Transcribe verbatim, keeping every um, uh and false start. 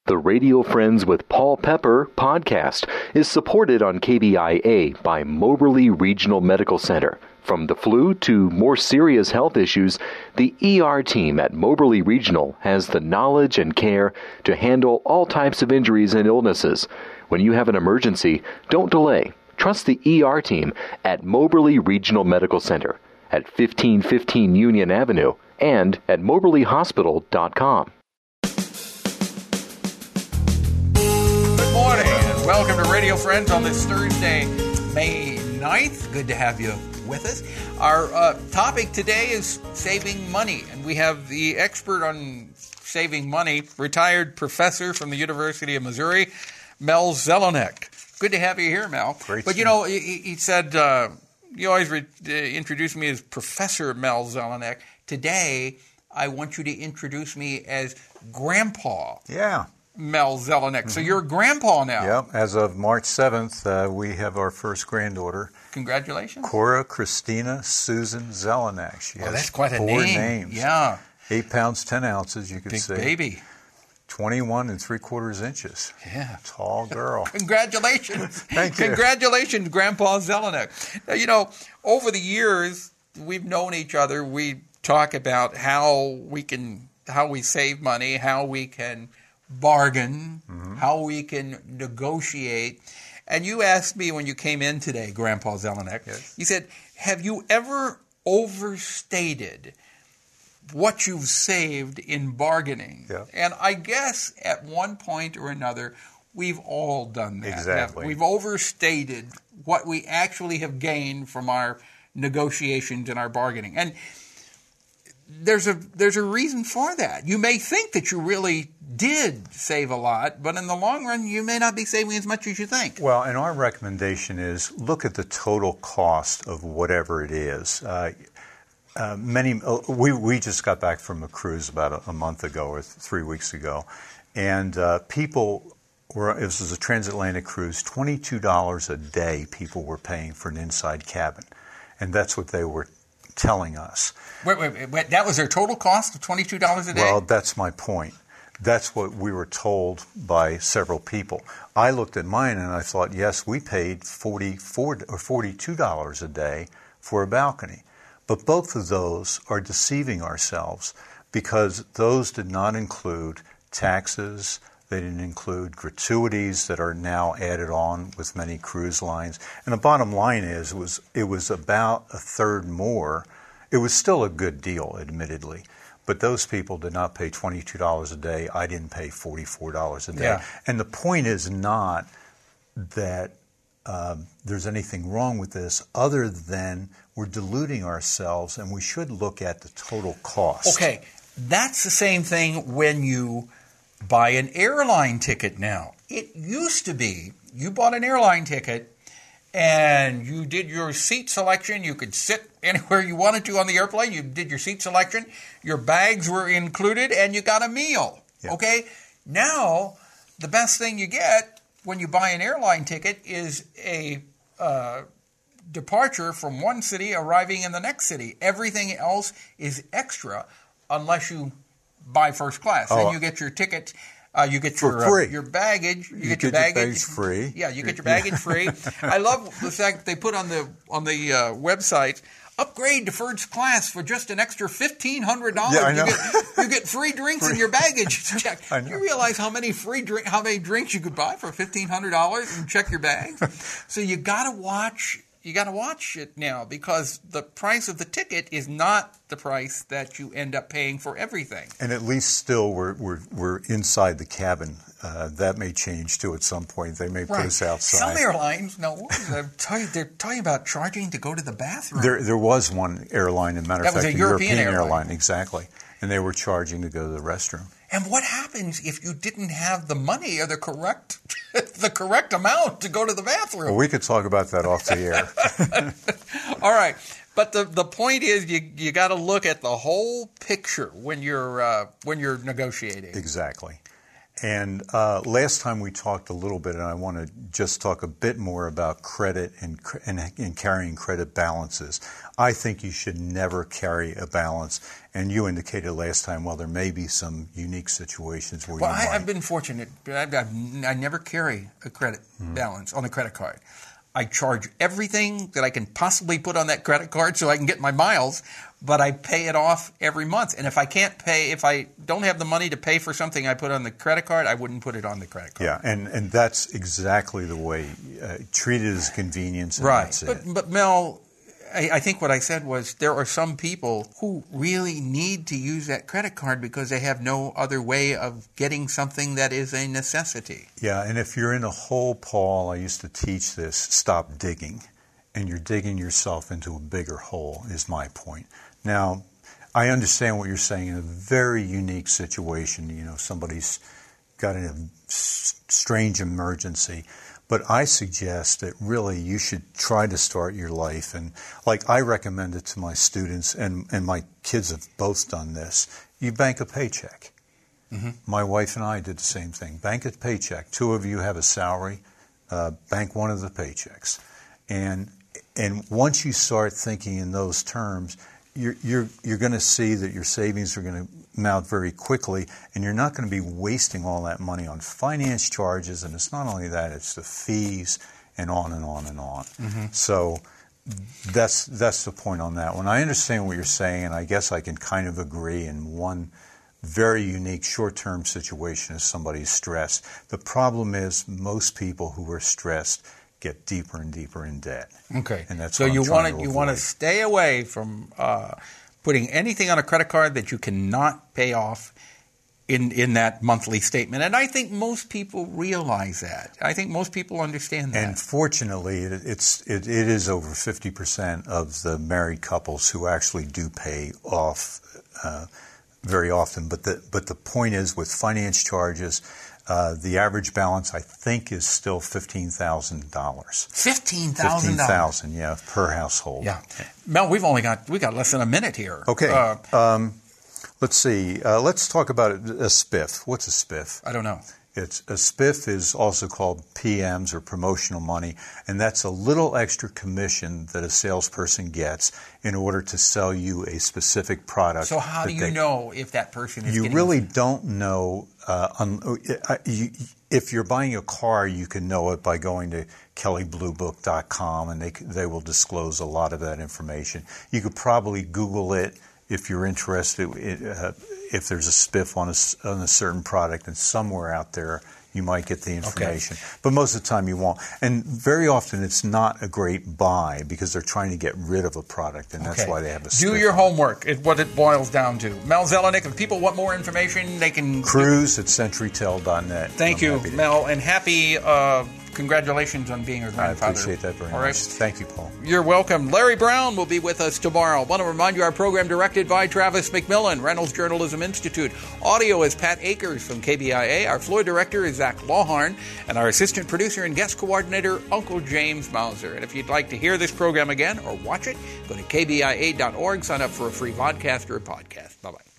The Radio Friends with Paul Pepper podcast is supported on K B I A by Moberly Regional Medical Center. From the flu to more serious health issues, the E R team at Moberly Regional has the knowledge and care to handle all types of injuries and illnesses. When you have an emergency, don't delay. Trust the E R team at Moberly Regional Medical Center at fifteen fifteen Union Avenue and at moberly hospital dot com. Welcome to Radio Friends on this Thursday, May ninth. Good to have you with us. Our uh, topic today is saving money, and we have the expert on saving money, retired professor from the University of Missouri, Mel Zelenek. Good to have you here, Mel. Great. But, you know, he, he said, uh, you always re- uh, introduce me as Professor Mel Zelenek. Today, I want you to introduce me as Grandpa. Yeah. Mel Zelenek. Mm-hmm. So you're a grandpa now. Yep. As of March seventh, uh, we have our first granddaughter. Congratulations. Cora Christina Susan Zelenek. She well, has that's quite a four name. names. Yeah. Eight pounds, ten ounces, you could Big see. baby. twenty-one and three quarters inches. Yeah. Tall girl. Congratulations. Thank you. Congratulations, Grandpa Zelenek. Now, you know, over the years, we've known each other. We talk about how we can, how we save money, how we can bargain, mm-hmm. how we can negotiate. And you asked me when you came in today, Grandpa Zelenek, yes. You said, have you ever overstated what you've saved in bargaining? Yeah. And I guess at one point or another, we've all done that. Exactly. We've overstated what we actually have gained from our negotiations and our bargaining. And There's a there's a reason for that. You may think that you really did save a lot, but in the long run, you may not be saving as much as you think. Well, and our recommendation is look at the total cost of whatever it is. Uh, uh, many uh, we we just got back from a cruise about a, a month ago or th- three weeks ago, and uh, people were. This was a transatlantic cruise. twenty-two dollars a day people were paying for an inside cabin, and that's what they were telling us. Wait, wait, wait, that was their total cost of twenty-two dollars a day? Well, that's my point. That's what we were told by several people. I looked at mine and I thought, yes, we paid forty-four or forty-two dollars a day for a balcony. But both of those are deceiving ourselves because those did not include taxes. They didn't include gratuities that are now added on with many cruise lines. And the bottom line is, it was, it was about a third more. It was still a good deal, admittedly. But those people did not pay twenty-two dollars a day. I didn't pay forty-four dollars a day. Yeah. And the point is not that um, there's anything wrong with this other than we're deluding ourselves, and we should look at the total cost. Okay, that's the same thing when you buy an airline ticket now. It used to be you bought an airline ticket and you did your seat selection. You could sit anywhere you wanted to on the airplane. You did your seat selection. Your bags were included and you got a meal. Yeah. Okay? Now, the best thing you get when you buy an airline ticket is a uh, departure from one city arriving in the next city. Everything else is extra unless you buy first class. Oh, Then you get your ticket, uh, you get for your free. Uh, your baggage, you, You get your get your baggage baggage free. Yeah, you get your baggage free. I love the fact that they put on the on the uh, website, upgrade to first class for just an extra fifteen hundred dollars. Yeah, I know. You get, you get free drinks Free. in your baggage check. I know. You realize how many free drink, how many drinks you could buy for fifteen hundred dollars and check your bags? So you got to watch. You got to watch it now because the price of the ticket is not the price that you end up paying for everything. And at least still we're, we're, we're inside the cabin. Uh, that may change too at some point. They may put Right. us outside. Some airlines, no, they're talking, they're talking about charging to go to the bathroom. There, there was one airline, as a matter That of was fact, a a European European, airline. airline, exactly. And they were charging to go to the restroom. And what happens if you didn't have the money or the correct the correct amount to go to the bathroom? Well, we could talk about that off the air. All right. But the, the point is you you got to look at the whole picture when you're uh, when you're negotiating. Exactly. And uh, last time we talked a little bit, and I want to just talk a bit more about credit and, and, and carrying credit balances. I think you should never carry a balance. And you indicated last time, well, there may be some unique situations where well, you I, might. I've been fortunate. I've, I've, I never carry a credit mm-hmm. balance on a credit card. I charge everything that I can possibly put on that credit card so I can get my miles, but I pay it off every month. And if I can't pay, if I don't have the money to pay for something I put on the credit card, I wouldn't put it on the credit card. Yeah, and, and that's exactly the way. Uh, treat it as convenience, and right. that's but, it. But, Mel, I, I think what I said was there are some people who really need to use that credit card because they have no other way of getting something that is a necessity. Yeah, and if you're in a hole, Paul, I used to teach this, stop digging. And you're digging yourself into a bigger hole, is my point. Now, I understand what you're saying in a very unique situation. You know, somebody's got a strange emergency. But I suggest that really you should try to start your life. And like I recommend it to my students, and, and my kids have both done this, you bank a paycheck. Mm-hmm. My wife and I did the same thing. Bank a paycheck. Two of you have a salary. Uh, bank one of the paychecks. And and once you start thinking in those terms, you're you're you're going to see that your savings are going to mount very quickly, and you're not going to be wasting all that money on finance charges. And it's not only that; it's the fees and on and on and on. Mm-hmm. So that's that's the point on that one. I understand what you're saying, and I guess I can kind of agree in one very unique short-term situation is somebody's stressed. The problem is most people who are stressed get deeper and deeper in debt. Okay. And that's so what I'm you trying want to you want to stay away from uh, putting anything on a credit card that you cannot pay off in in that monthly statement. And I think most people realize that. I think most people understand that. And fortunately, it, it's it, it is over fifty percent of the married couples who actually do pay off uh, very often. But the but the point is, with finance charges, Uh, the average balance, I think, is still fifteen thousand dollars. Fifteen thousand dollars. Fifteen thousand, yeah, per household. Yeah, Mel, we've only got we got less than a minute here. Okay. Uh, um, let's see. Uh, let's talk about a spiff. What's a spiff? I don't know. It's a spiff is also called P Ms or promotional money, and that's a little extra commission that a salesperson gets in order to sell you a specific product. So how do you they, know if that person is you getting really this? don't know. Uh, un, uh, you, if you're buying a car, you can know it by going to Kelley Blue Book dot com, and they they will disclose a lot of that information. You could probably Google it if you're interested. Uh, if there's a spiff on a, on a certain product, and somewhere out there you might get the information. Okay. But most of the time you won't. And very often it's not a great buy because they're trying to get rid of a product, and that's okay. why they have a spiff. Do your homework is what it boils down to. Mel Zelenick, if people want more information, they can... Cruise at CenturyTel dot net. Thank I'm you, Mel, and happy... Uh, Congratulations on being a grandfather. I appreciate that very All much. right. Thank you, Paul. You're welcome. Larry Brown will be with us tomorrow. I want to remind you our program directed by Travis McMillan, Reynolds Journalism Institute. Audio is Pat Akers from K B I A. Our floor director is Zach Lawhorn, and our assistant producer and guest coordinator, Uncle James Mauser. And if you'd like to hear this program again or watch it, go to K B I A dot org, sign up for a free vodcast or a podcast. Bye-bye.